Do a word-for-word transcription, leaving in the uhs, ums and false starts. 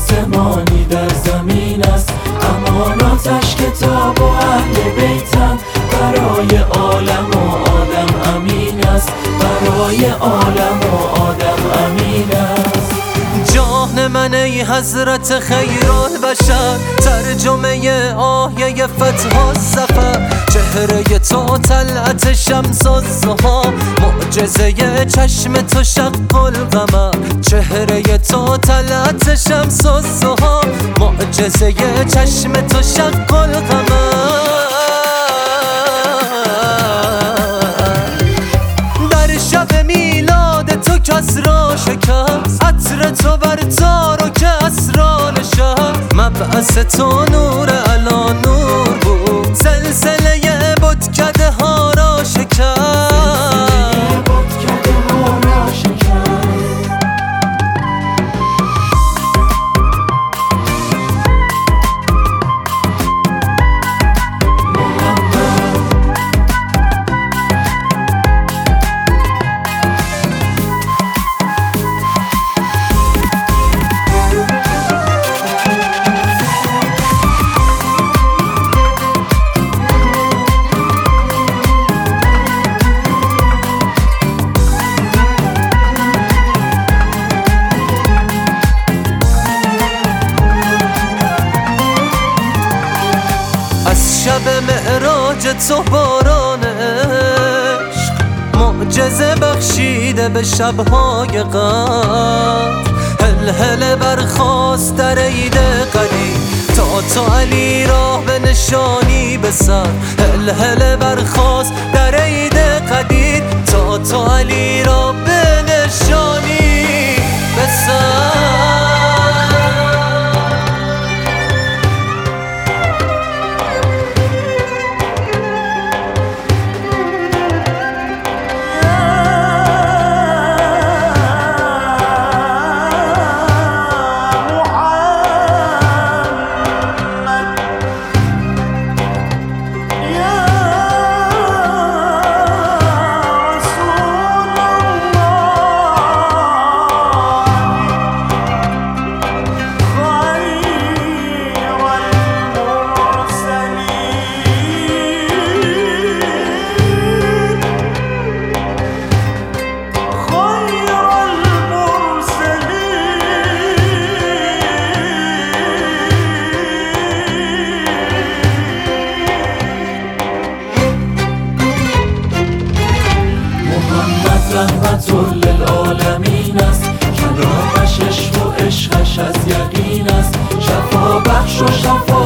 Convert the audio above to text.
آسمانی در زمین است، اماناتش کتاب و اهل بیتن، برای عالم و آدم امین است، برای عالم و آدم امین است. جان من ای حضرت خیرالبشر، ترجمه آیه فتح الظفر، چهره تو طلعت شمس الضحی، معجزه چشم تو شق القمر، چهره تو طلعت شمس الضحی، معجزه چشم تو شق القمر. در شب میلاد تو کس را شکست، عطر تو بر تار و کسرا نشست، مبعث تو نور علا نور بود، سلسله بتکده ها را شکست. شب معراج تو باران عشق، معجزه بخشیده به شبهای قدر، هل هل برخاست در عید قدیر، تا تو علی راه به نشانی به سر، هل هل برخاست در عید قدیر، تا تو علی راه به نشانی به سر. رحمت للعالمین است، کلامش عشق و عشقش از یقین است، شفا بخش و شفا